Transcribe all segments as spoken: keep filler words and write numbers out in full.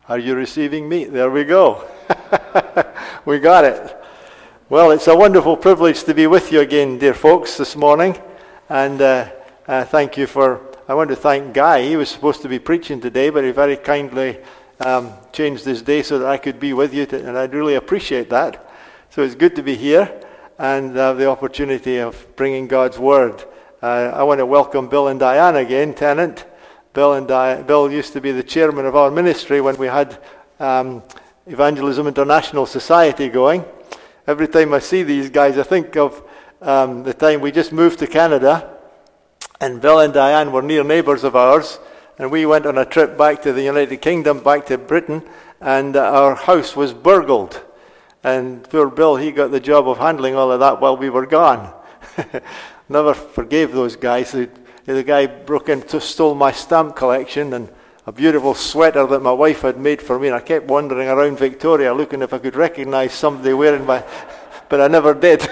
Are you receiving me? There we go. We got it. Well, it's a wonderful privilege to be with you again, dear folks, this morning. And uh, uh, thank you for, I want to thank Guy. He was supposed to be preaching today, but he very kindly um, changed his day so that I could be with you, to, and I'd really appreciate that. So it's good to be here and have the opportunity of bringing God's Word. Uh, I want to welcome Bill and Diane again, Tennant. Bill and Di- Bill used to be the chairman of our ministry when we had um, Evangelism International Society going. Every time I see these guys, I think of um, the time we just moved to Canada, and Bill and Diane were near neighbours of ours, and we went on a trip back to the United Kingdom, back to Britain, and uh, our house was burgled. And poor Bill, he got the job of handling all of that while we were gone. Never forgave those guys. The, the guy broke into, stole my stamp collection and a beautiful sweater that my wife had made for me. And I kept wandering around Victoria looking if I could recognize somebody wearing my, but I never did.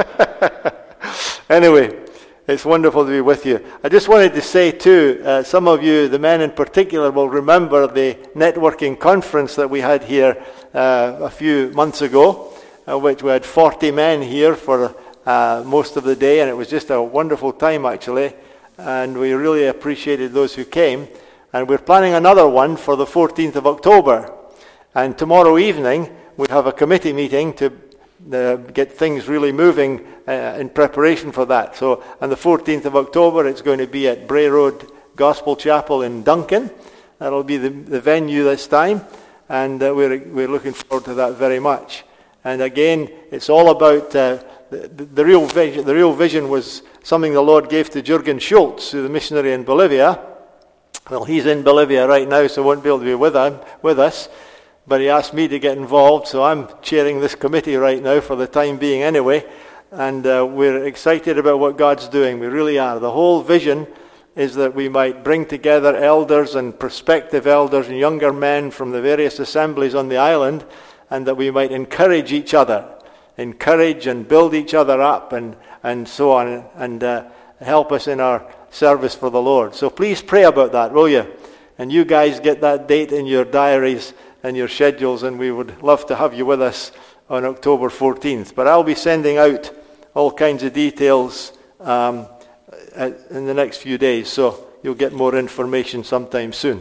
Anyway, it's wonderful to be with you. I just wanted to say too, uh, some of you, the men in particular, will remember the networking conference that we had here uh, a few months ago, uh, which we had forty men here for uh, most of the day, and it was just a wonderful time actually, and we really appreciated those who came. And we're planning another one for the fourteenth of October, and tomorrow evening we have a committee meeting to uh, get things really moving uh, in preparation for that. So on the fourteenth of October, it's going to be at Bray Road Gospel Chapel in Duncan. That'll be the, the venue this time, and uh, we're we're looking forward to that very much. And again, it's all about uh, the, the, the real vision. The real vision was something the Lord gave to Jürgen Schultz, the missionary in Bolivia. Well, he's in Bolivia right now, so won't be able to be with him, with us. But he asked me to get involved, so I'm chairing this committee right now for the time being anyway. And uh, we're excited about what God's doing. We really are. The whole vision is that we might bring together elders and prospective elders and younger men from the various assemblies on the island, and that we might encourage each other, encourage and build each other up, and, and so on, and uh, help us in our service for the Lord. So please pray about that, will you? And you guys get that date in your diaries and your schedules, and we would love to have you with us on October fourteenth. But I'll be sending out all kinds of details um, in the next few days, so you'll get more information sometime soon.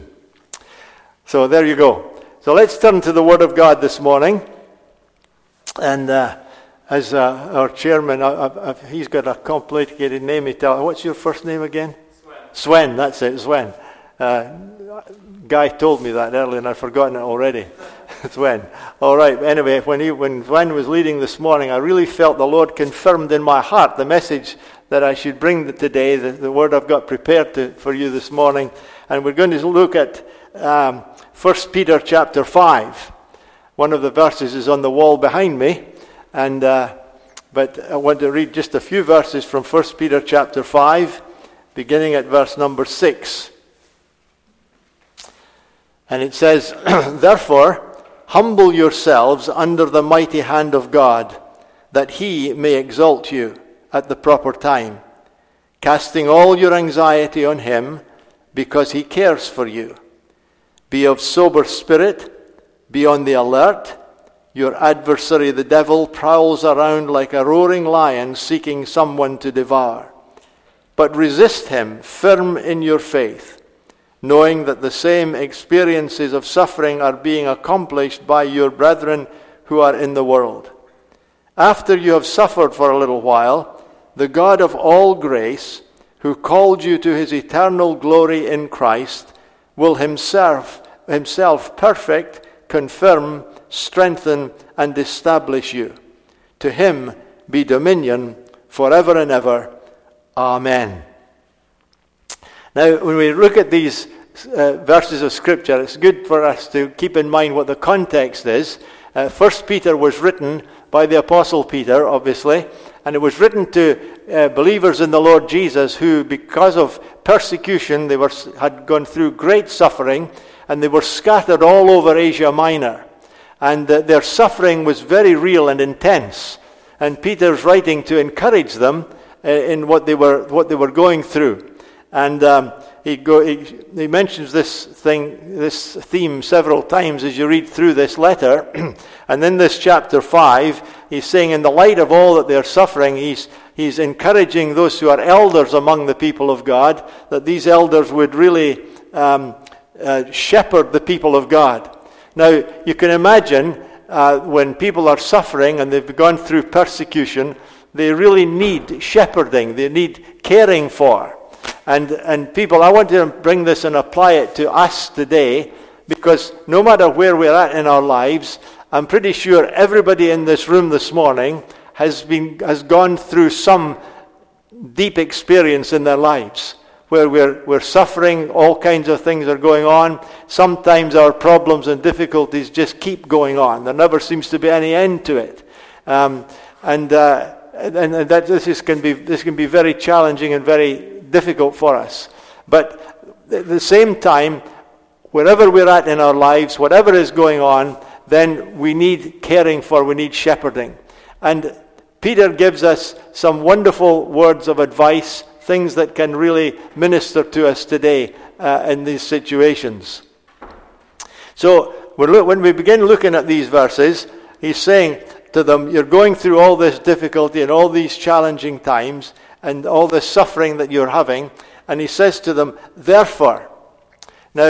So there you go. So let's turn to the Word of God this morning. And uh, as uh, our chairman, I, I, he's got a complicated name. He tell, what's your first name again? Swen. Swen, that's it, Swen. Uh, Guy told me that earlier and I'd forgotten it already. Swen. All right, anyway, when, he, when Swen was leading this morning, I really felt the Lord confirmed in my heart the message that I should bring today, the, the word I've got prepared to, for you this morning. And we're going to look at um, First Peter chapter five. One of the verses is on the wall behind me. And uh, but I want to read just a few verses from First Peter chapter five, beginning at verse number six. And it says, "Therefore, humble yourselves under the mighty hand of God, that he may exalt you at the proper time, casting all your anxiety on him, because he cares for you. Be of sober spirit, be on the alert. Your adversary, the devil, prowls around like a roaring lion seeking someone to devour. But resist him, firm in your faith, knowing that the same experiences of suffering are being accomplished by your brethren who are in the world. After you have suffered for a little while, the God of all grace, who called you to his eternal glory in Christ, will himself, himself perfect, confirm, strengthen, and establish you. To him be dominion forever and ever. Amen." Now, when we look at these uh, verses of Scripture, it's good for us to keep in mind what the context is. Uh, First Peter was written by the Apostle Peter, obviously, and it was written to uh, believers in the Lord Jesus who, because of persecution, they were had gone through great suffering, and they were scattered all over Asia Minor. And uh, their suffering was very real and intense. And Peter's writing to encourage them uh, in what they were what they were going through. And um, he, go, he, he mentions this thing, this theme several times as you read through this letter. And in this chapter five, he's saying in the light of all that they're suffering, he's, he's encouraging those who are elders among the people of God, that these elders would really um, uh, shepherd the people of God. Now, you can imagine uh, when people are suffering and they've gone through persecution, they really need shepherding, they need caring for. And and people, I want to bring this and apply it to us today, because no matter where we're at in our lives, I'm pretty sure everybody in this room this morning has been has gone through some deep experience in their lives where we're we're suffering, all kinds of things are going on. Sometimes our problems and difficulties just keep going on. There never seems to be any end to it. Um, and uh, and, and that this is, can be this can be very challenging and very difficult for us. But at the same time, wherever we're at in our lives, whatever is going on, then we need caring for, we need shepherding. And Peter gives us some wonderful words of advice, things that can really minister to us today uh, in these situations. So we're, when we begin looking at these verses, he's saying to them, you're going through all this difficulty and all these challenging times, and all the suffering that you're having, and he says to them, therefore. Now,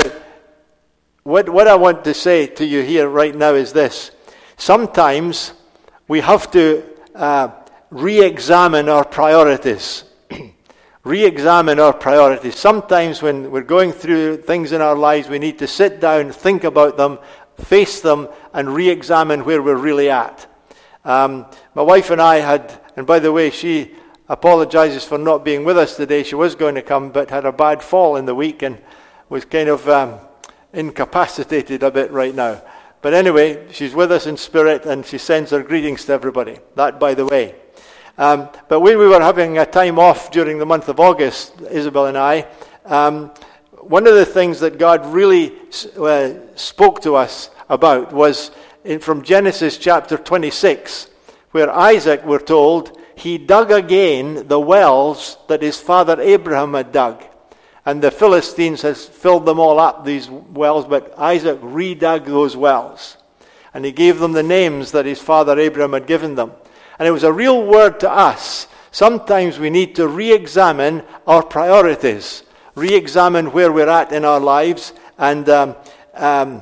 what, what I want to say to you here right now is this. Sometimes we have to uh, re-examine our priorities. Re-examine our priorities. Sometimes when we're going through things in our lives, we need to sit down, think about them, face them, and re-examine where we're really at. Um, my wife and I had, and by the way, she apologizes for not being with us today. She was going to come, but had a bad fall in the week and was kind of um, incapacitated a bit right now. But anyway, she's with us in spirit, and she sends her greetings to everybody. That, by the way. Um, but when we were having a time off during the month of August, Isabel and I, um, one of the things that God really uh, spoke to us about was in, from Genesis chapter twenty-six, where Isaac, we're told, he dug again the wells that his father Abraham had dug. And the Philistines has filled them all up, these wells, but Isaac redug those wells. And he gave them the names that his father Abraham had given them. And it was a real word to us. Sometimes we need to re-examine our priorities, re-examine where we're at in our lives, and um, um,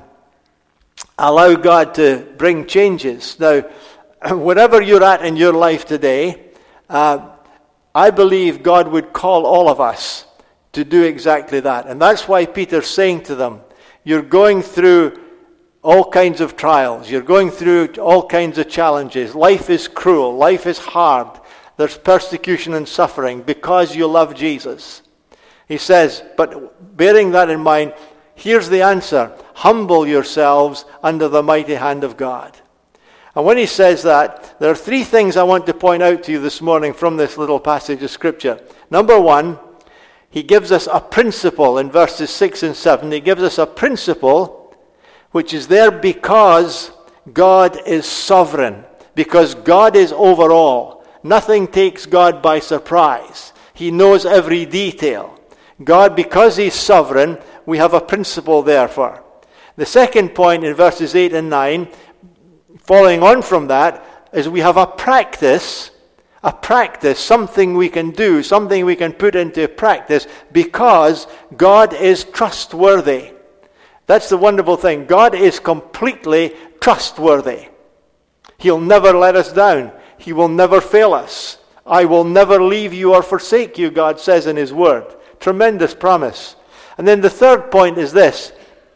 allow God to bring changes. Now, wherever you're at in your life today, uh, I believe God would call all of us to do exactly that. And that's why Peter's saying to them, you're going through all kinds of trials. You're going through all kinds of challenges. Life is cruel. Life is hard. There's persecution and suffering because you love Jesus. He says, but bearing that in mind, here's the answer. Humble yourselves under the mighty hand of God. And when he says that, there are three things I want to point out to you this morning from this little passage of Scripture. Number one, he gives us a principle in verses six and seven. He gives us a principle which is there because God is sovereign, because God is over all. Nothing takes God by surprise. He knows every detail. God, because he's sovereign, we have a principle therefore. The second point in verses eight and nine, following on from that, is we have a practice, a practice, something we can do, something we can put into practice because God is trustworthy. That's the wonderful thing. God is completely trustworthy. He'll never let us down. He will never fail us. I will never leave you or forsake you, God says in his word. Tremendous promise. And then the third point is this.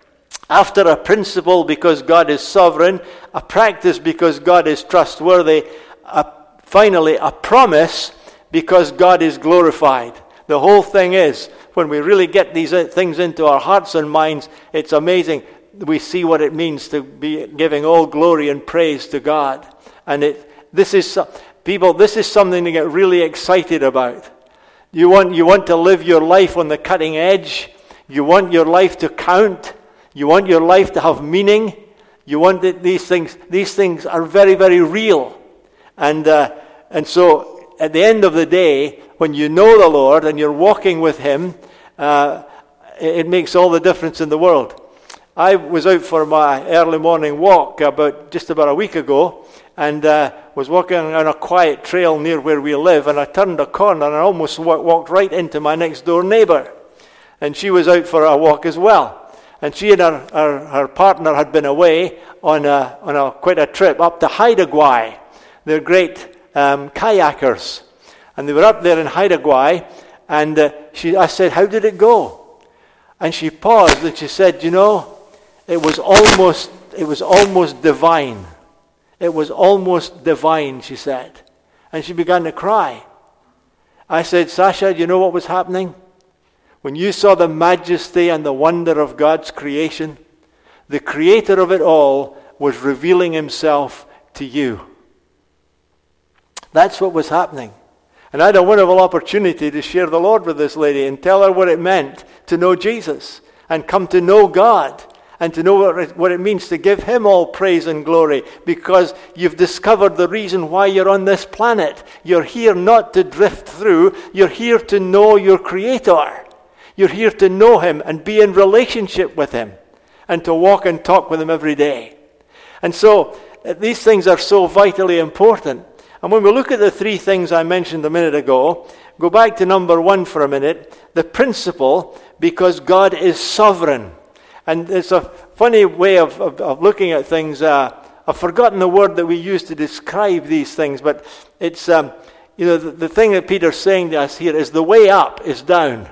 After a principle because God is sovereign, a practice because God is trustworthy, a, finally a promise because God is glorified. The whole thing is, when we really get these things into our hearts and minds, it's amazing. We see what it means to be giving all glory and praise to God. And it, this is, people, this is something to get really excited about. You want, you want to live your life on the cutting edge. You want your life to count. You want your life to have meaning. You want it, these things. These things are very, very real. And uh, and so at the end of the day, when you know the Lord and you're walking with him, uh, it, it makes all the difference in the world. I was out for my early morning walk about just about a week ago, and uh, was walking on a quiet trail near where we live, and I turned a corner and I almost w- walked right into my next door neighbour. And she was out for a walk as well. And she and her, her, her partner had been away on a, on a quite a trip up to Haida Gwaii. They're great um, kayakers. And they were up there in Haida Gwaii, and uh, she, I said, "How did it go?" And she paused and she said, "You know, it was almost, it was almost divine. It was almost divine," she said. And she began to cry. I said, "Sasha, do you know what was happening? When you saw the majesty and the wonder of God's creation, the creator of it all was revealing himself to you." That's what was happening. And I had a wonderful opportunity to share the Lord with this lady and tell her what it meant to know Jesus and come to know God and to know what it, what it means to give him all praise and glory, because you've discovered the reason why you're on this planet. You're here not to drift through. You're here to know your Creator. You're here to know him and be in relationship with him and to walk and talk with him every day. And so these things are so vitally important. And when we look at the three things I mentioned a minute ago, go back to number one for a minute, the principle, because God is sovereign. And it's a funny way of, of, of looking at things. Uh, I've forgotten the word that we use to describe these things, but it's, um, you know, the, the thing that Peter's saying to us here is the way up is down.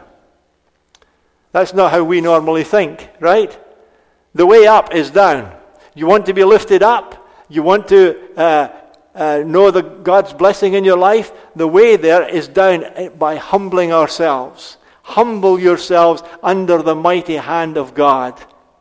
That's not how we normally think, right? The way up is down. You want to be lifted up? You want to uh, uh, know the God's blessing in your life? The way there is down by humbling ourselves. Humble yourselves under the mighty hand of God.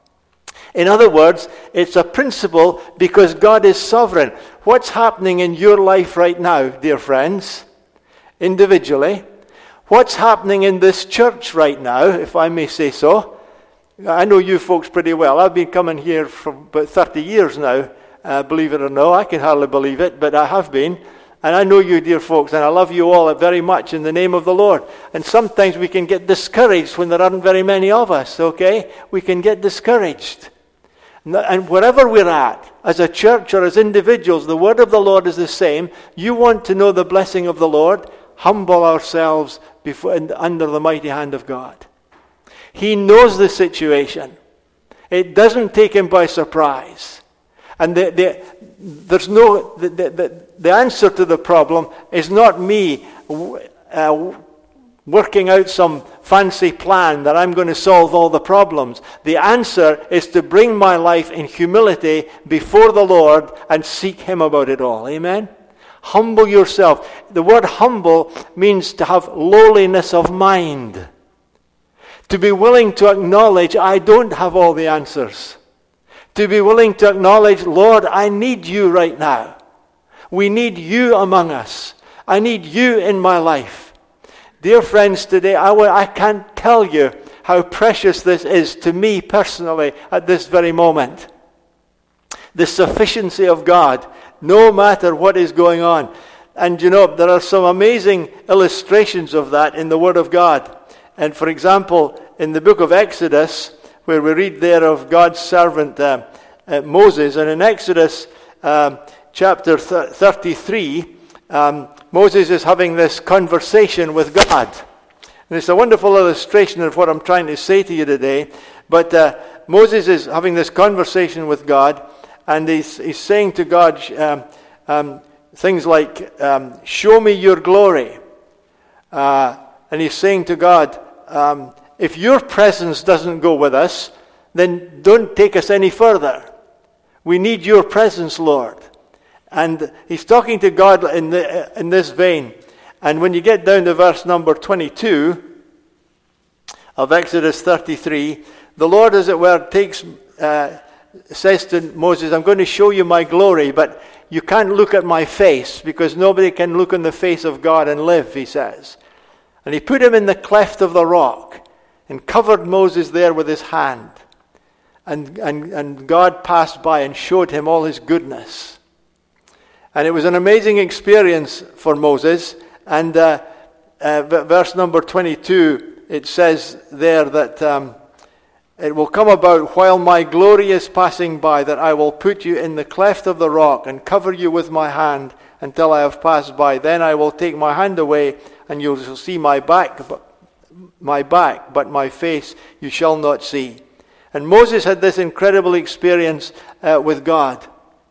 In other words, it's a principle because God is sovereign. What's happening in your life right now, dear friends, individually? What's happening in this church right now, if I may say so? I know you folks pretty well. I've been coming here for about thirty years now, uh, believe it or no. I can hardly believe it, but I have been. And I know you, dear folks, and I love you all very much in the name of the Lord. And sometimes we can get discouraged when there aren't very many of us, okay? We can get discouraged. And wherever we're at, as a church or as individuals, the word of the Lord is the same. You want to know the blessing of the Lord? Humble ourselves before, under the mighty hand of God. He knows the situation. It doesn't take him by surprise. And the, the, there's no the, the, the answer to the problem is not me uh, working out some fancy plan that I'm going to solve all the problems. The answer is to bring my life in humility before the Lord and seek him about it all. Amen? Humble yourself. The word humble means to have lowliness of mind. To be willing to acknowledge I don't have all the answers. To be willing to acknowledge, Lord, I need you right now. We need you among us. I need you in my life. Dear friends, today I, w- I can't tell you how precious this is to me personally at this very moment. The sufficiency of God, no matter what is going on. And you know, there are some amazing illustrations of that in the Word of God. And for example, in the book of Exodus, where we read there of God's servant uh, uh, Moses, and in Exodus um, chapter th- thirty-three, um, Moses is having this conversation with God. And it's a wonderful illustration of what I'm trying to say to you today. But uh, Moses is having this conversation with God, and he's, he's saying to God um, um, things like, um, show me your glory. Uh, and he's saying to God, um, if your presence doesn't go with us, then don't take us any further. We need your presence, Lord. And he's talking to God in, the, in this vein. And when you get down to verse number twenty-two of Exodus thirty-three, the Lord, as it were, takes, uh, says to Moses, I'm going to show you my glory, but you can't look at my face, because nobody can look on the face of God and live, he says. And he put him in the cleft of the rock and covered Moses there with his hand. And, and, and God passed by and showed him all his goodness. And it was an amazing experience for Moses. And uh, uh, verse number twenty-two it says there that um, it will come about while my glory is passing by that I will put you in the cleft of the rock and cover you with my hand until I have passed by. Then I will take my hand away and you shall see my back, my back, but my face you shall not see. And Moses had this incredible experience uh, with God.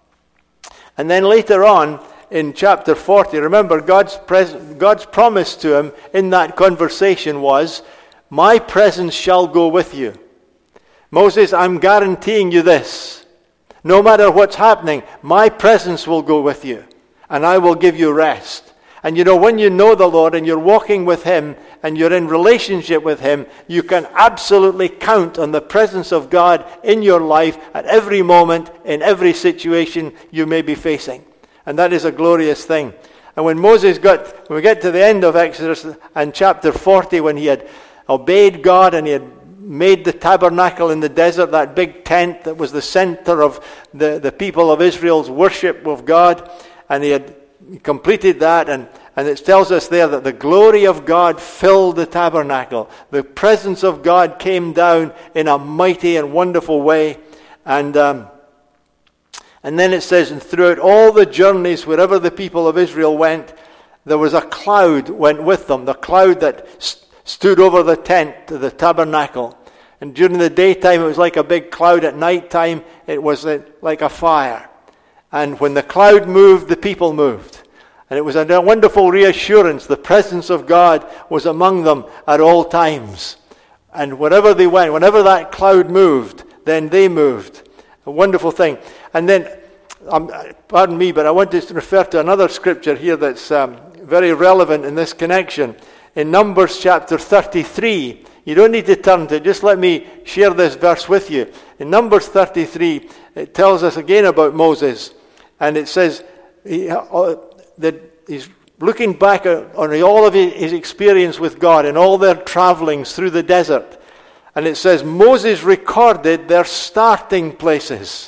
And then later on in chapter forty, remember God's, pres- God's promise to him in that conversation was, my presence shall go with you. Moses, I'm guaranteeing you this. No matter what's happening, my presence will go with you. And I will give you rest. And you know, when you know the Lord and you're walking with him and you're in relationship with him, you can absolutely count on the presence of God in your life at every moment, in every situation you may be facing. And that is a glorious thing. And when Moses got, when we get to the end of Exodus and chapter forty, when he had obeyed God and he had made the tabernacle in the desert, that big tent that was the center of the, the people of Israel's worship of God, and he had completed that, and, and it tells us there that the glory of God filled the tabernacle. The presence of God came down in a mighty and wonderful way. And um, and then it says, and throughout all the journeys, wherever the people of Israel went, there was a cloud went with them, the cloud that st- stood over the tent, the tabernacle. And during the daytime it was like a big cloud. At night time it was like a fire. And when the cloud moved, the people moved. And it was a wonderful reassurance. The presence of God was among them at all times. And wherever they went, whenever that cloud moved, then they moved. A wonderful thing. And then, um, pardon me, but I want to refer to another scripture here that's um, very relevant in this connection. In Numbers chapter thirty-three, you don't need to turn to it, just let me share this verse with you. In Numbers thirty-three, it tells us again about Moses. And it says he, uh, that he's looking back on all of his experience with God and all their travelings through the desert. And it says, Moses recorded their starting places.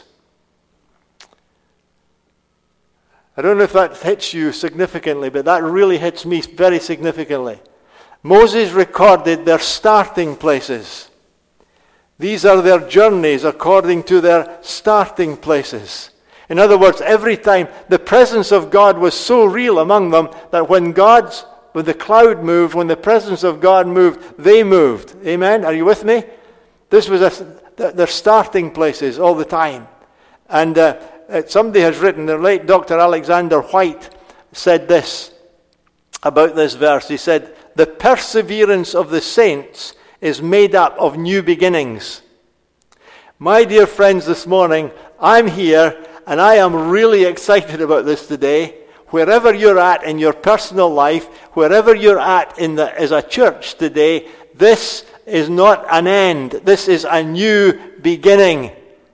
I don't know if that hits you significantly, but that really hits me very significantly. Moses recorded their starting places. These are their journeys according to their starting places. In other words, every time the presence of God was so real among them that when God's, when the cloud moved, when the presence of God moved, they moved. Amen? Are you with me? This was a, their starting places all the time. And uh, somebody has written, the late Doctor Alexander White said this about this verse. He said, the perseverance of the saints is made up of new beginnings. My dear friends, this morning, I'm here and I am really excited about this today. Wherever you're at in your personal life, wherever you're at in the, as a church today, this is not an end. This is a new beginning.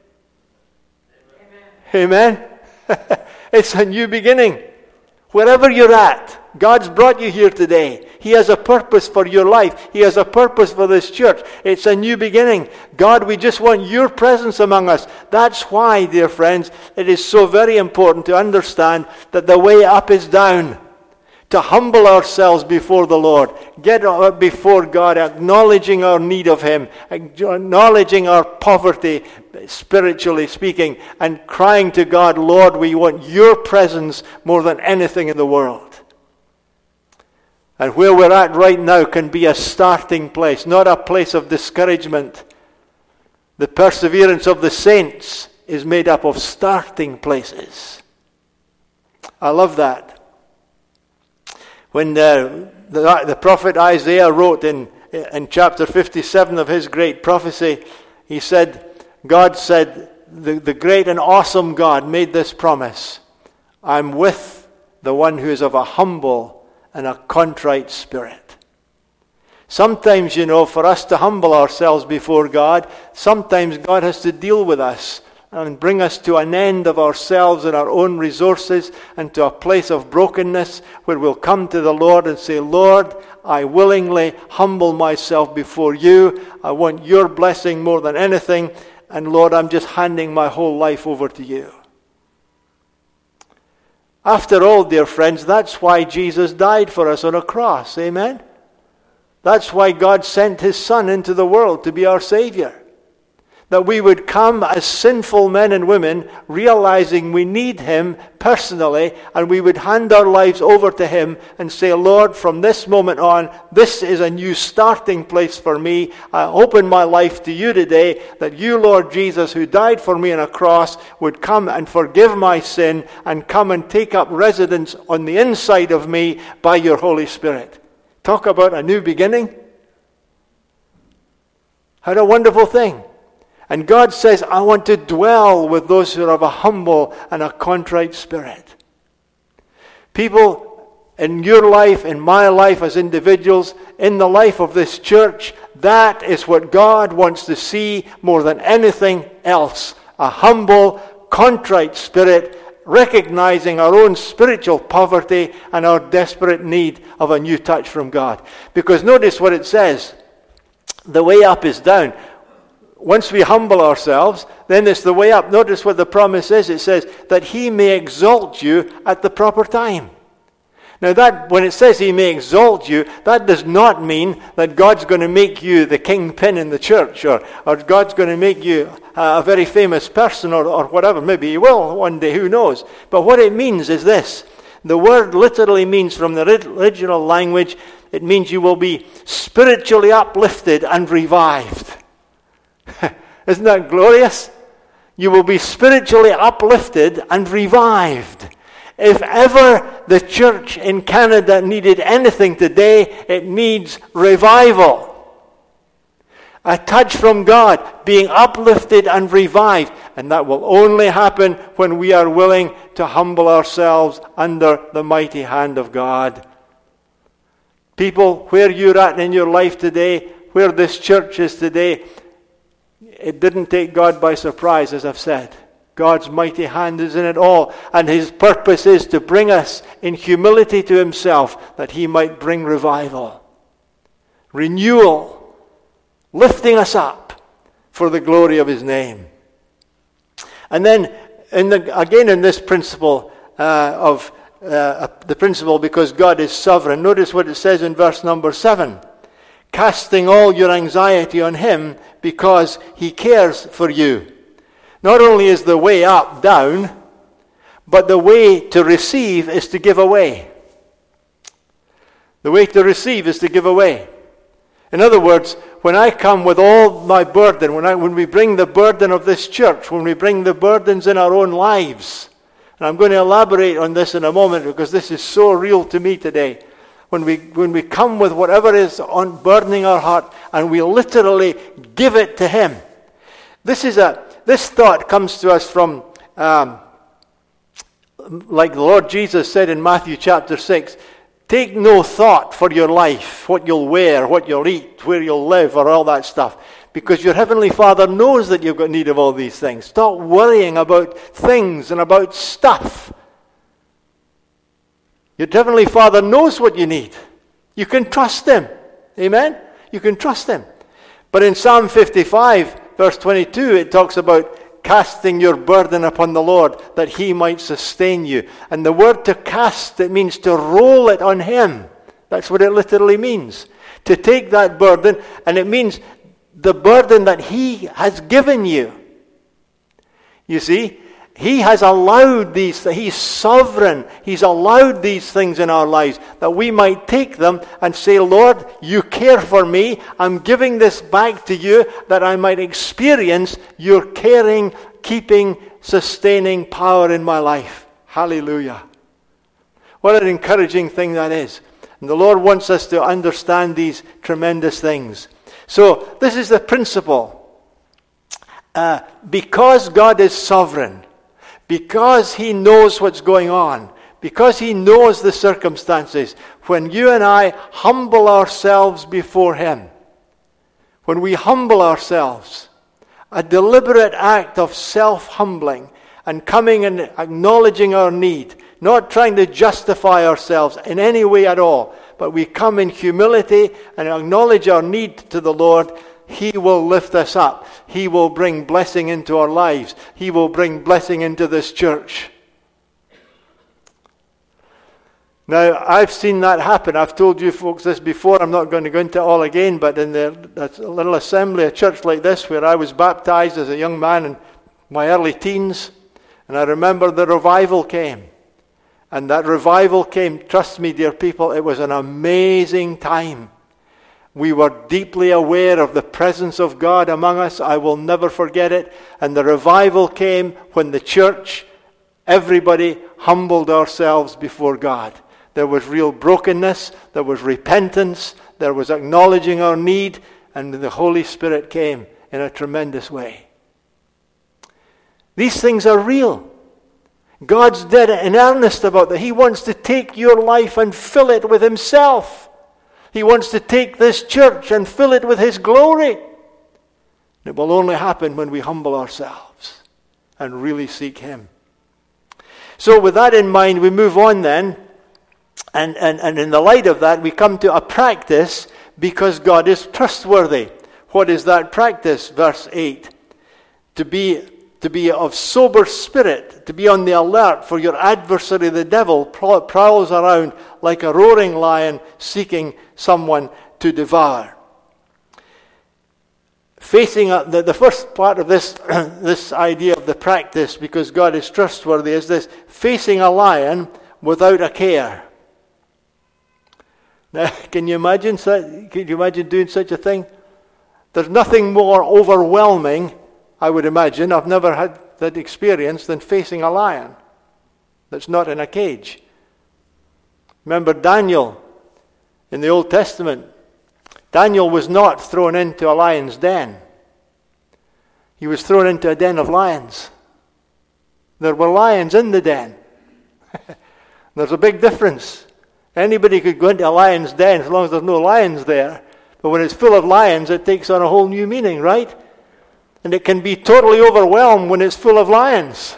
Amen? Amen? It's a new beginning. Wherever you're at, God's brought you here today. He has a purpose for your life. He has a purpose for this church. It's a new beginning. God, we just want your presence among us. That's why, dear friends, it is so very important to understand that the way up is down. To humble ourselves before the Lord. Get before God, acknowledging our need of Him. Acknowledging our poverty, spiritually speaking. And crying to God, Lord, we want your presence more than anything in the world. And where we're at right now can be a starting place, not a place of discouragement. The perseverance of the saints is made up of starting places. I love that. When uh, the, the prophet Isaiah wrote in, in chapter fifty-seven of his great prophecy, he said, God said, the, the great and awesome God made this promise. I'm with the one who is of a humble and a contrite spirit. Sometimes, you know, for us to humble ourselves before God, sometimes God has to deal with us and bring us to an end of ourselves and our own resources and to a place of brokenness where we'll come to the Lord and say, Lord, I willingly humble myself before you. I want your blessing more than anything. And Lord, I'm just handing my whole life over to you. After all, dear friends, that's why Jesus died for us on a cross. Amen? That's why God sent his Son into the world to be our Savior. That we would come as sinful men and women, realizing we need him personally, and we would hand our lives over to him and say, Lord, from this moment on, this is a new starting place for me. I open my life to you today, that you, Lord Jesus, who died for me on a cross, would come and forgive my sin and come and take up residence on the inside of me by your Holy Spirit. Talk about a new beginning. What a wonderful thing. And God says, I want to dwell with those who have a humble and a contrite spirit. People in your life, in my life as individuals, in the life of this church, that is what God wants to see more than anything else. A humble, contrite spirit, recognizing our own spiritual poverty and our desperate need of a new touch from God. Because notice what it says. The way up is down. Once we humble ourselves, then it's the way up. Notice what the promise is. It says that he may exalt you at the proper time. Now that, when it says he may exalt you, that does not mean that God's going to make you the kingpin in the church, or, or God's going to make you a very famous person, or, or whatever. Maybe he will one day, who knows. But what it means is this. The word literally means, from the original language, it means you will be spiritually uplifted and revived. Isn't that glorious? You will be spiritually uplifted and revived. If ever the church in Canada needed anything today, it needs revival. A touch from God, being uplifted and revived. And that will only happen when we are willing to humble ourselves under the mighty hand of God. People, where you're at in your life today, where this church is today, it didn't take God by surprise, as I've said. God's mighty hand is in it all. And his purpose is to bring us in humility to himself, that he might bring revival, renewal, lifting us up for the glory of his name. And then, in the, again in this principle uh, of uh, the principle, because God is sovereign, notice what it says in verse number seven. Casting all your anxiety on him because he cares for you. Not only is the way up down, but the way to receive is to give away. The way to receive is to give away. In other words, when I come with all my burden, when I when we bring the burden of this church, when we bring the burdens in our own lives, and I'm going to elaborate on this in a moment because this is so real to me today. When we when we come with whatever is on burdening our heart and we literally give it to him. This is a this thought comes to us from um, like the Lord Jesus said in Matthew chapter six, take no thought for your life, what you'll wear, what you'll eat, where you'll live, or all that stuff. Because your heavenly Father knows that you've got need of all these things. Stop worrying about things and about stuff. Your heavenly Father knows what you need. You can trust him. Amen? You can trust him. But in Psalm fifty-five, verse twenty-two, it talks about casting your burden upon the Lord, that he might sustain you. And the word to cast, it means to roll it on him. That's what it literally means. To take that burden, and it means the burden that he has given you. You see? He has allowed these, he's sovereign. He's allowed these things in our lives that we might take them and say, Lord, you care for me. I'm giving this back to you that I might experience your caring, keeping, sustaining power in my life. Hallelujah. What an encouraging thing that is. And the Lord wants us to understand these tremendous things. So this is the principle. Uh, because God is sovereign, because he knows what's going on, because he knows the circumstances, when you and I humble ourselves before him, when we humble ourselves, a deliberate act of self-humbling and coming and acknowledging our need, not trying to justify ourselves in any way at all, but we come in humility and acknowledge our need to the Lord, he will lift us up. He will bring blessing into our lives. He will bring blessing into this church. Now, I've seen that happen. I've told you folks this before. I'm not going to go into it all again, but in the a little assembly, a church like this, where I was baptized as a young man in my early teens, and I remember the revival came. And that revival came, trust me, dear people, it was an amazing time. We were deeply aware of the presence of God among us. I will never forget it. And the revival came when the church, everybody humbled ourselves before God. There was real brokenness, there was repentance, there was acknowledging our need, and the Holy Spirit came in a tremendous way. These things are real. God's dead in earnest about that. He wants to take your life and fill it with Himself. He wants to take this church and fill it with His glory. It will only happen when we humble ourselves and really seek Him. So with that in mind, we move on then. And, and, and in the light of that, we come to a practice because God is trustworthy. What is that practice? Verse eight. To be, to be of sober spirit, to be on the alert, for your adversary the devil prowls around like a roaring lion seeking someone to devour. Facing a, the, the first part of this, this idea of the practice, because God is trustworthy, is this: facing a lion without a care. Now, can you imagine? Can you imagine doing such a thing? There's nothing more overwhelming, I would imagine. I've never had that experience than facing a lion that's not in a cage. Remember Daniel in the Old Testament. Daniel was not thrown into a lion's den. He was thrown into a den of lions. There were lions in the den. There's a big difference. Anybody could go into a lion's den as long as there's no lions there. But when it's full of lions, it takes on a whole new meaning, right? And it can be totally overwhelmed when it's full of lions.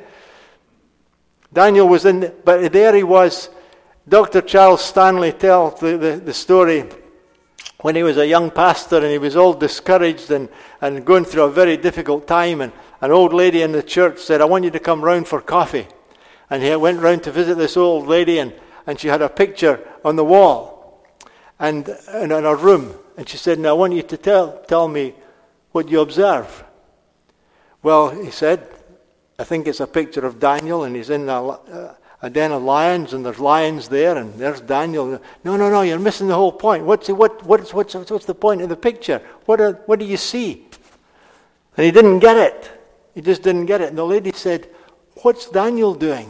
Daniel was in, the, but there he was. Doctor Charles Stanley tells the, the, the story when he was a young pastor and he was all discouraged and, and going through a very difficult time. And an old lady in the church said, "I want you to come round for coffee." And he went round to visit this old lady, and And she had a picture on the wall and, and in her room. And she said, "Now I want you to tell, tell me what you observe." Well, he said, "I think it's a picture of Daniel, and he's in a, a den of lions, and there's lions there, and there's Daniel." "No, no, no, you're missing the whole point. What's, what, what's, what's, what's the point of the picture? What, are, what do you see?" And he didn't get it. He just didn't get it. And the lady said, "What's Daniel doing?"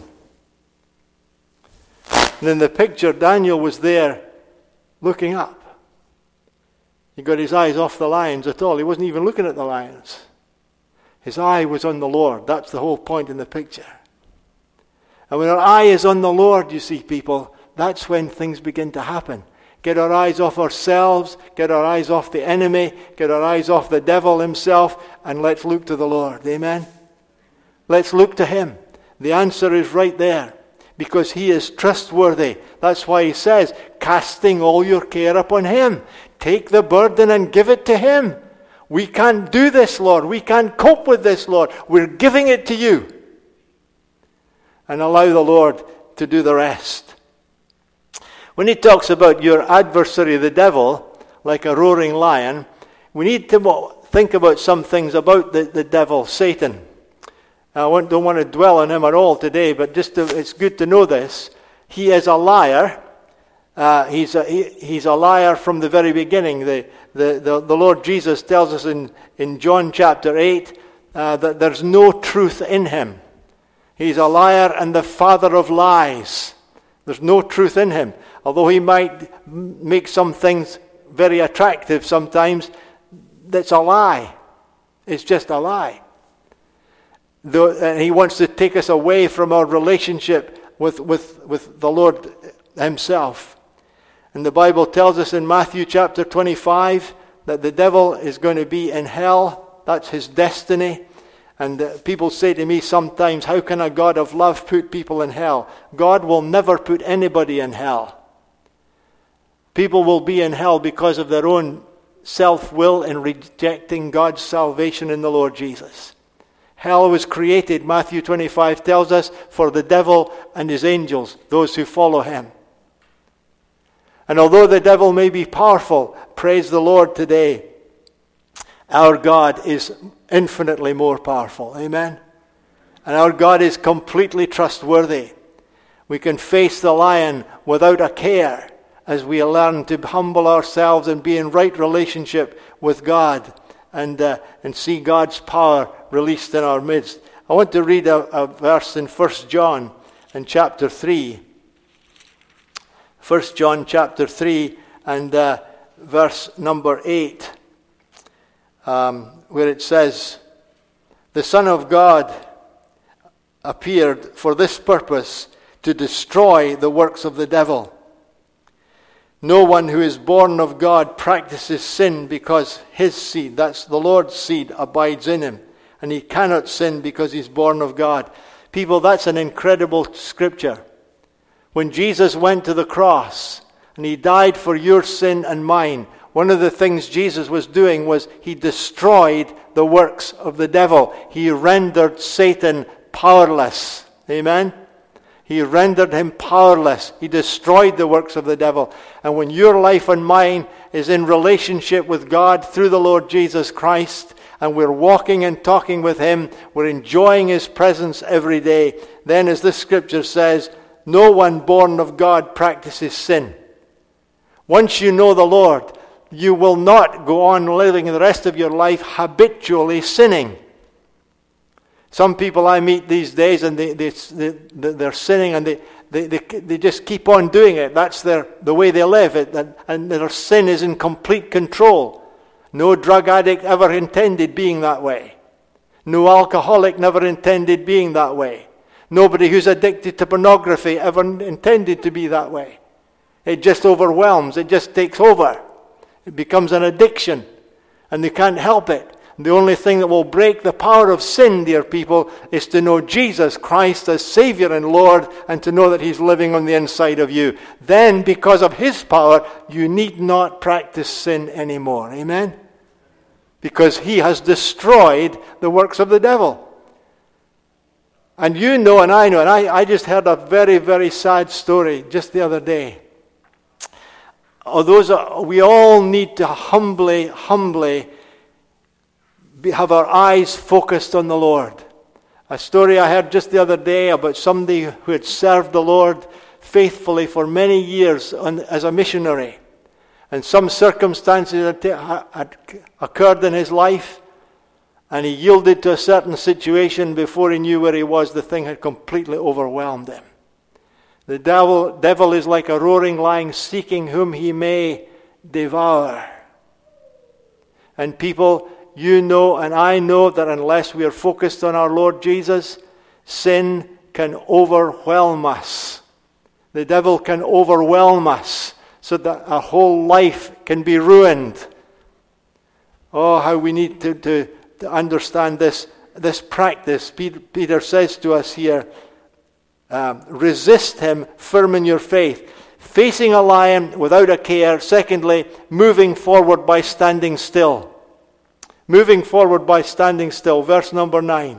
And in the picture, Daniel was there looking up. He got his eyes off the lions at all. He wasn't even looking at the lions. His eye was on the Lord. That's the whole point in the picture. And when our eye is on the Lord, you see, people, that's when things begin to happen. Get our eyes off ourselves, get our eyes off the enemy, get our eyes off the devil himself, and let's look to the Lord. Amen? Let's look to Him. The answer is right there. Because He is trustworthy. That's why He says, casting all your care upon Him. Take the burden and give it to Him. We can't do this, Lord. We can't cope with this, Lord. We're giving it to You. And allow the Lord to do the rest. When he talks about your adversary, the devil, like a roaring lion, we need to think about some things about the, the devil, Satan. I don't want to dwell on him at all today, but just to, it's good to know this. He is a liar. Uh, he's, a, he, he's a liar from the very beginning. The, the, the, the Lord Jesus tells us in, in John chapter eight uh, that there's no truth in him. He's a liar and the father of lies. There's no truth in him. Although he might make some things very attractive sometimes, that's a lie. It's just a lie. Though, and he wants to take us away from our relationship with, with, with the Lord Himself. And the Bible tells us in Matthew chapter twenty-five that the devil is going to be in hell. That's his destiny. And uh, people say to me sometimes, "How can a God of love put people in hell?" God will never put anybody in hell. People will be in hell because of their own self-will in rejecting God's salvation in the Lord Jesus. Hell was created, Matthew twenty-five tells us, for the devil and his angels, those who follow him. And although the devil may be powerful, praise the Lord today, our God is infinitely more powerful. Amen? And our God is completely trustworthy. We can face the lion without a care as we learn to humble ourselves and be in right relationship with God and, uh, and see God's power released in our midst. I want to read a, a verse in First John in chapter three. First John chapter three and uh, verse number eight, um, where it says, "The Son of God appeared for this purpose, to destroy the works of the devil. No one who is born of God practices sin, because his seed," that's the Lord's seed, "abides in him. And he cannot sin because he's born of God." People, that's an incredible scripture. When Jesus went to the cross and he died for your sin and mine, one of the things Jesus was doing was he destroyed the works of the devil. He rendered Satan powerless. Amen? He rendered him powerless. He destroyed the works of the devil. And when your life and mine is in relationship with God through the Lord Jesus Christ, and we're walking and talking with him, we're enjoying his presence every day, then as this scripture says, no one born of God practices sin. Once you know the Lord, you will not go on living the rest of your life habitually sinning. Some people I meet these days, and they, they, they, they're sinning, and they, they, they, they just keep on doing it. That's their, the way they live, it, and, and their sin is in complete control. No drug addict ever intended being that way. No alcoholic never intended being that way. Nobody who's addicted to pornography ever intended to be that way. It just overwhelms. It just takes over. It becomes an addiction, and they can't help it. The only thing that will break the power of sin, dear people, is to know Jesus Christ as Savior and Lord, and to know that he's living on the inside of you. Then, because of his power, you need not practice sin anymore. Amen? Because he has destroyed the works of the devil. And you know, and I know, and I, I just heard a very, very sad story just the other day. Oh, those are, we all need to humbly, humbly be, have our eyes focused on the Lord. A story I heard just the other day about somebody who had served the Lord faithfully for many years on, as a missionary. And some circumstances had, had occurred in his life, and he yielded to a certain situation. Before he knew where he was, the thing had completely overwhelmed him. The devil, devil is like a roaring lion, seeking whom he may devour. And people, you know and I know that unless we are focused on our Lord Jesus, sin can overwhelm us. The devil can overwhelm us, so that our whole life can be ruined. Oh, how we need to, to, to understand this, this practice. Peter, Peter says to us here, um, resist him firm in your faith, facing a lion without a care. Secondly, moving forward by standing still. Moving forward by standing still. Verse number nine.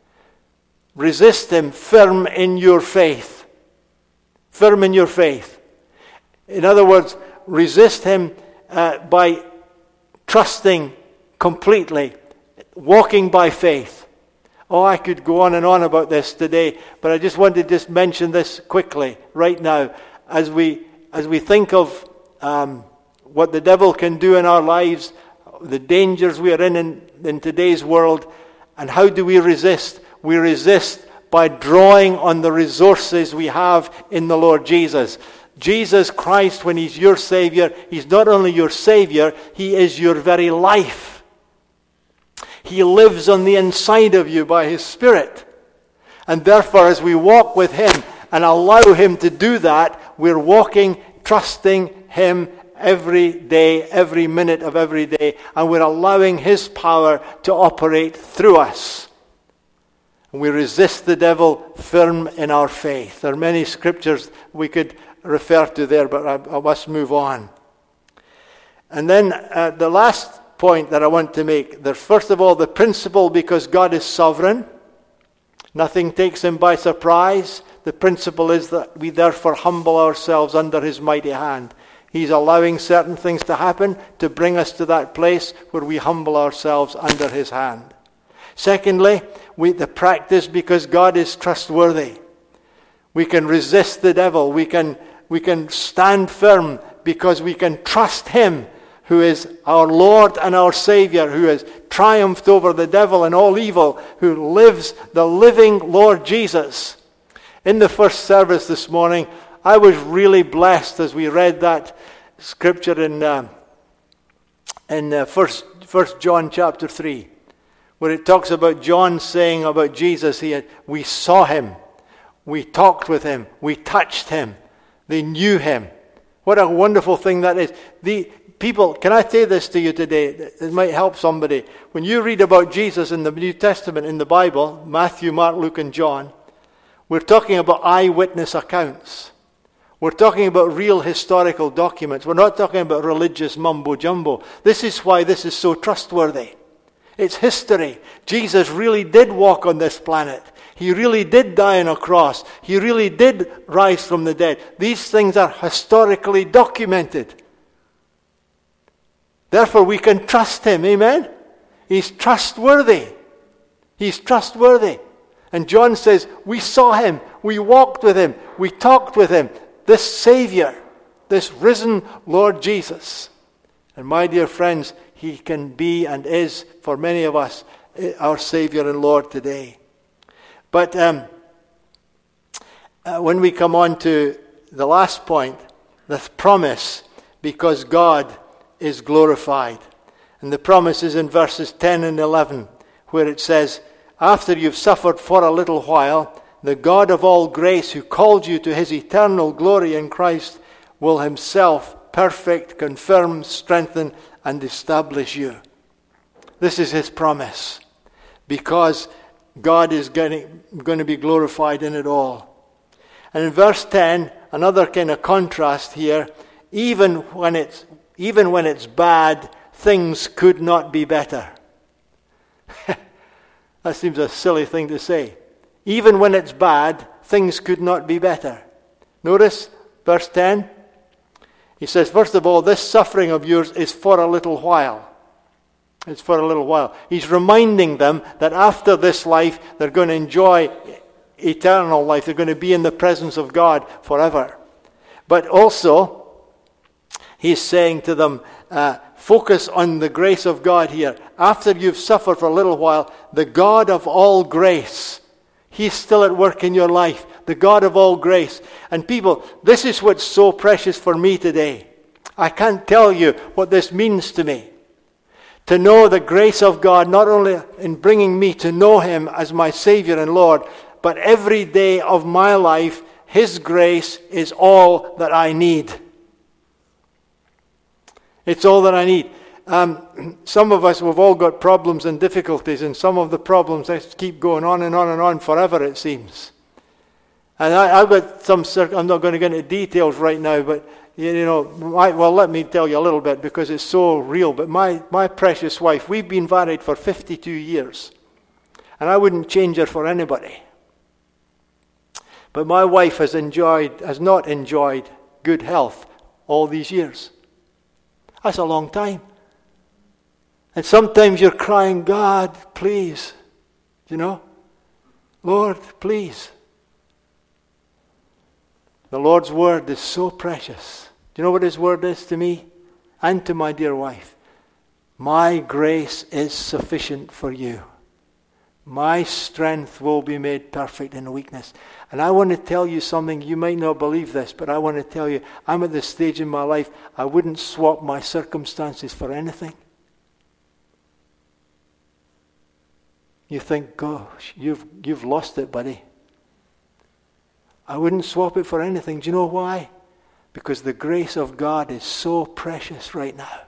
Resist him firm in your faith. Firm in your faith. In other words, resist him uh, by trusting completely, walking by faith. Oh, I could go on and on about this today, but I just wanted to just mention this quickly right now. As we as we think of um, what the devil can do in our lives, the dangers we are in, in in today's world, and how do we resist? We resist by drawing on the resources we have in the Lord Jesus. Jesus Christ, when he's your Savior, he's not only your Savior, he is your very life. He lives on the inside of you by his Spirit. And therefore, as we walk with him and allow him to do that, we're walking, trusting him every day, every minute of every day, and we're allowing his power to operate through us. And we resist the devil firm in our faith. There are many scriptures we could refer to there, but I, I must move on. And then uh, the last point that I want to make, there's first of all the principle, because God is sovereign. Nothing takes him by surprise. The principle is that we therefore humble ourselves under his mighty hand. He's allowing certain things to happen to bring us to that place where we humble ourselves under his hand. Secondly, we the practice because God is trustworthy. We can resist the devil. We can, we can stand firm because we can trust him, who is our Lord and our Savior, who has triumphed over the devil and all evil, who lives the living Lord Jesus. In the first service this morning, I was really blessed as we read that scripture in uh, in uh, first, first John chapter three, where it talks about John saying about Jesus, he had, we saw him, we talked with him, we touched him, they knew him. What a wonderful thing that is. The people, can I say this to you today? It might help somebody. When you read about Jesus in the New Testament, in the Bible, Matthew, Mark, Luke, and John, we're talking about eyewitness accounts. We're talking about real historical documents. We're not talking about religious mumbo-jumbo. This is why this is so trustworthy. It's history. Jesus really did walk on this planet. He really did die on a cross. He really did rise from the dead. These things are historically documented. Therefore, we can trust him. Amen? He's trustworthy. He's trustworthy. And John says, we saw him. We walked with him. We talked with him. This Savior, this risen Lord Jesus. And my dear friends, he can be and is, for many of us, our Savior and Lord today. But um, uh, when we come on to the last point, the promise, because God is glorified. And the promise is in verses ten and eleven, where it says, after you've suffered for a little while, the God of all grace, who called you to his eternal glory in Christ, will himself perfect, confirm, strengthen, and establish you. This is his promise, because God is going to be glorified in it all. And in verse ten, another kind of contrast here, even when it's even when it's bad, things could not be better. That seems a silly thing to say. Even when it's bad, things could not be better. Notice verse ten. He says, first of all, this suffering of yours is for a little while. It's for a little while. He's reminding them that after this life, they're going to enjoy eternal life. They're going to be in the presence of God forever. But also, he's saying to them, uh, focus on the grace of God here. After you've suffered for a little while, the God of all grace, he's still at work in your life. The God of all grace. And people, this is what's so precious for me today. I can't tell you what this means to me. To know the grace of God, not only in bringing me to know him as my Savior and Lord, but every day of my life, his grace is all that I need. It's all that I need. Um, some of us, we've all got problems and difficulties, and some of the problems just keep going on and on and on forever, it seems. And I, I've got some, I'm not going to get into details right now, but, you know, my, well, let me tell you a little bit because it's so real. But my, my precious wife, we've been married for fifty-two years, and I wouldn't change her for anybody. But my wife has enjoyed, has not enjoyed good health all these years. That's a long time. And sometimes you're crying, God, please, you know, Lord, please. The Lord's word is so precious. Do you know what his word is to me and to my dear wife? My grace is sufficient for you. My strength will be made perfect in weakness. And I want to tell you something. You might not believe this, but I want to tell you, I'm at this stage in my life, I wouldn't swap my circumstances for anything. You think, gosh, you've, you've lost it, buddy. I wouldn't swap it for anything. Do you know why? Because the grace of God is so precious right now.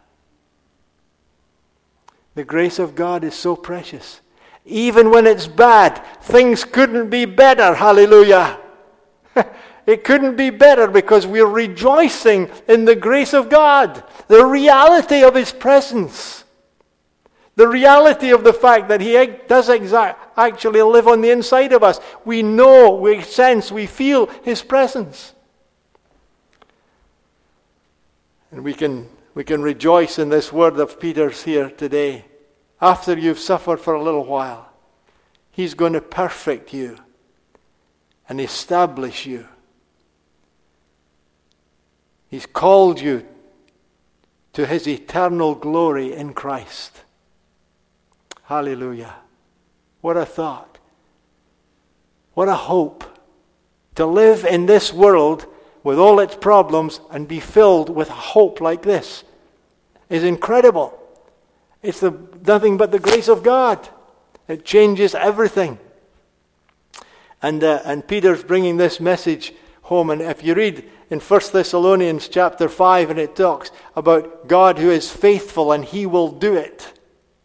The grace of God is so precious. Even when it's bad, things couldn't be better. Hallelujah. It couldn't be better because we're rejoicing in the grace of God. The reality of his presence. The reality of the fact that he does exa- actually live on the inside of us. We know, we sense, we feel his presence. And we can we can rejoice in this word of Peter's here today. After you've suffered for a little while, He's going to perfect you and establish you. He's called you to His eternal glory in Christ. Hallelujah. What a thought. What a hope. To live in this world with all its problems and be filled with a hope like this is incredible. It's the, nothing but the grace of God. It changes everything. And uh, and Peter's bringing this message home. And if you read in First Thessalonians chapter five, and it talks about God who is faithful and He will do it.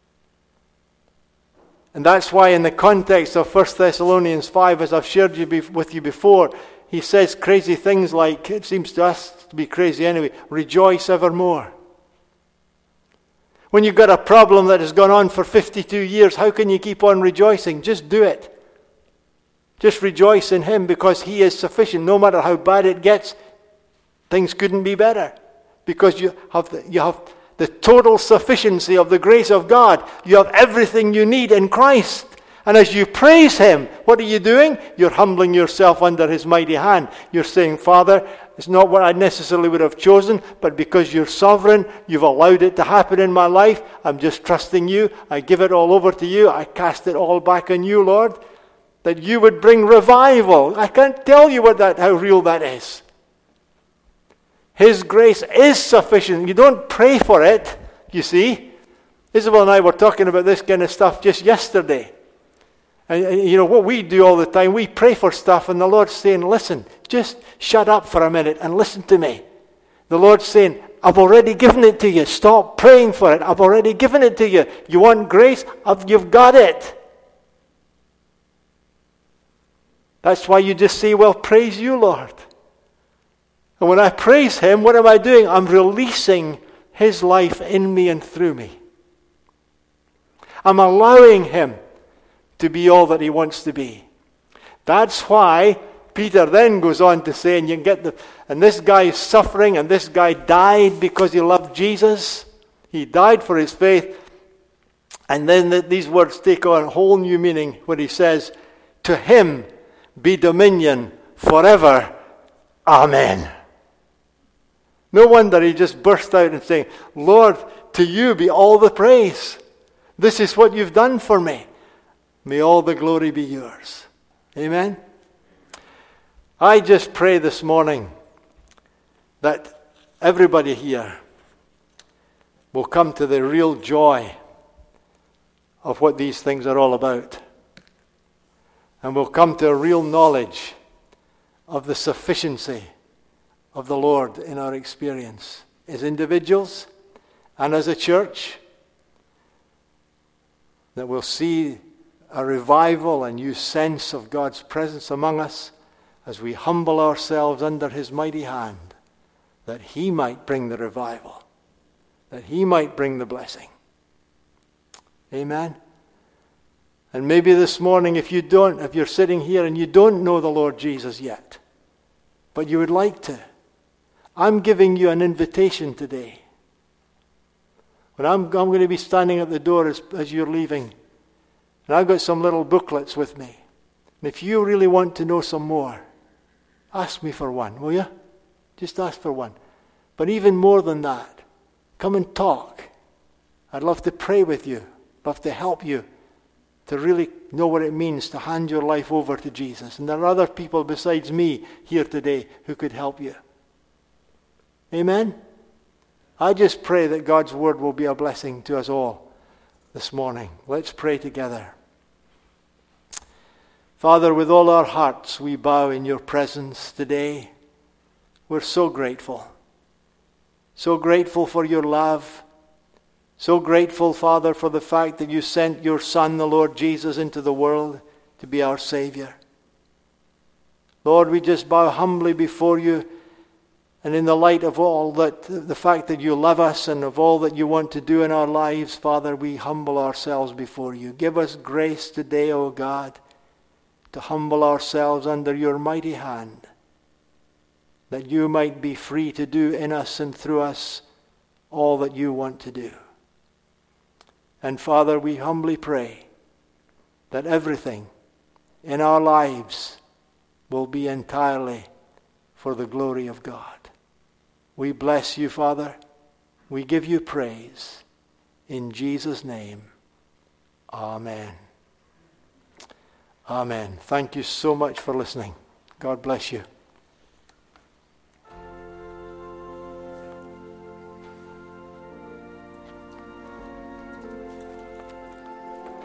And that's why in the context of First Thessalonians five, as I've shared you be- with you before, he says crazy things like, it seems to us to be crazy anyway, rejoice evermore. When you've got a problem that has gone on for fifty-two years, how can you keep on rejoicing? Just do it. Just rejoice in Him because He is sufficient. No matter how bad it gets, things couldn't be better. Because you have the, you have the total sufficiency of the grace of God. You have everything you need in Christ. And as you praise Him, what are you doing? You're humbling yourself under His mighty hand. You're saying, Father, it's not what I necessarily would have chosen, but because You're sovereign, You've allowed it to happen in my life. I'm just trusting You. I give it all over to You. I cast it all back on You, Lord. That You would bring revival. I can't tell you what that, how real that is. His grace is sufficient. You don't pray for it, you see. Isabel and I were talking about this kind of stuff just yesterday. And, and you know what we do all the time, we pray for stuff and the Lord's saying, listen, just shut up for a minute and listen to me. The Lord's saying, I've already given it to you. Stop praying for it. I've already given it to you. You want grace? I've, you've got it. That's why you just say, well, praise You, Lord. And when I praise Him, what am I doing? I'm releasing His life in me and through me. I'm allowing Him to be all that He wants to be. That's why Peter then goes on to say, and you can get the, and this guy is suffering, and this guy died because he loved Jesus. He died for his faith. And then the, these words take on a whole new meaning when he says, to Him be dominion forever. Amen. No wonder he just burst out and saying, Lord, to You be all the praise. This is what You've done for me. May all the glory be Yours. Amen. I just pray this morning that everybody here will come to the real joy of what these things are all about. And will come to a real knowledge of the sufficiency of the Lord in our experience as individuals and as a church. That we'll see a revival, a new sense of God's presence among us as we humble ourselves under His mighty hand, that He might bring the revival, that He might bring the blessing. Amen. And maybe this morning, if you don't, if you're sitting here and you don't know the Lord Jesus yet, but you would like to, I'm giving you an invitation today. When I'm, I'm going to be standing at the door as, as you're leaving, and I've got some little booklets with me. And if you really want to know some more, ask me for one, will you? Just ask for one. But even more than that, come and talk. I'd love to pray with you, love to help you to really know what it means to hand your life over to Jesus. And there are other people besides me here today who could help you. Amen? I just pray that God's word will be a blessing to us all this morning. Let's pray together. Father, with all our hearts, we bow in Your presence today. We're so grateful. So grateful for Your love. So grateful, Father, for the fact that You sent Your Son, the Lord Jesus, into the world to be our Savior. Lord, we just bow humbly before You, and in the light of all that, the fact that You love us and of all that You want to do in our lives, Father, we humble ourselves before You. Give us grace today, O God, to humble ourselves under Your mighty hand. that you might be free to do in us and through us all that you want to do. And Father, we humbly pray that everything in our lives will be entirely for the glory of God. We bless you, Father. We give you praise. In Jesus' name, amen. Amen. Thank you so much for listening. God bless you.